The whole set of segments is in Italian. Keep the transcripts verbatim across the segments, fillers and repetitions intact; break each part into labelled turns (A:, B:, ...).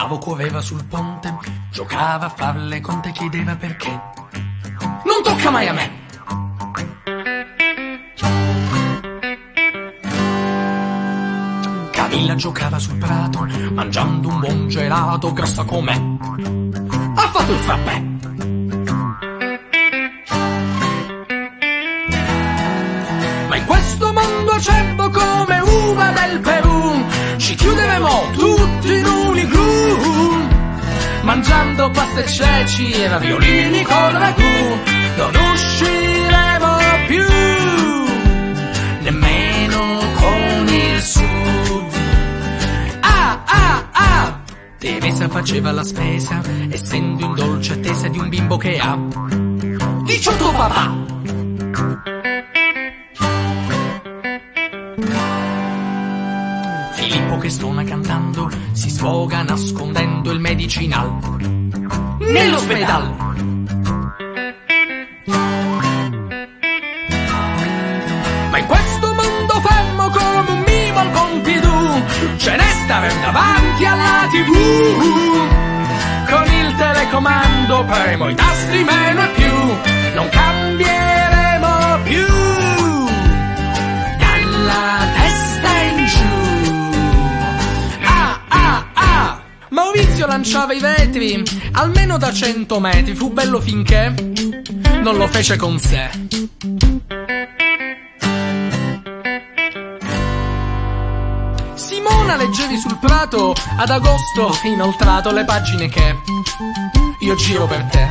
A: L'avo correva sul ponte, giocava a far le conte, chiedeva perché non tocca mai a me. Camilla giocava sul prato, mangiando un buon gelato, grossa com'è, ha fatto il frappè. Ma in questo mondo acerbo come uva del Perù, ci chiuderemo tutti in un igloo, mangiando pasta e ceci e raviolini col ragù. Non usciremo più, nemmeno con il S U V. Ah, ah, ah! Teresa faceva la spesa, essendo in dolce attesa di un bimbo che ha diciotto papà. Filippo che stona cantando si sfoga nascondendo il medicinal nell'ospedale. Ma in questo mondo fermo come un mimo al Pompidou ce ne staremo davanti alla tivù, con il telecomando premo i tasti meno e più, non cambieremo più dalla testa in giù. Maurizio lanciava i vetri almeno da cento metri, fu bello finché non lo fece con sé. Simona leggevi sul prato, ad agosto inoltrato le pagine che io giro per te.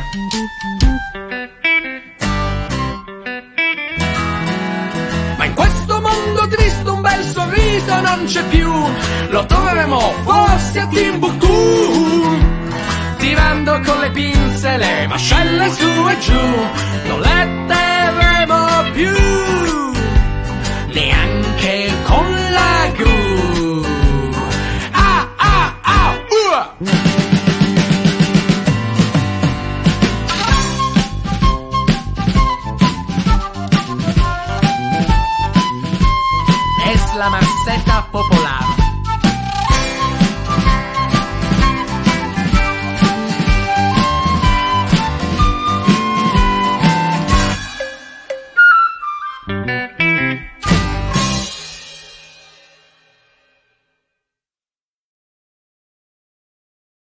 A: Ma in questo mondo triste un bel sorriso non c'è più, lo troveremo forse a Timbuktu, tirando con le pinze le mascelle su e giù.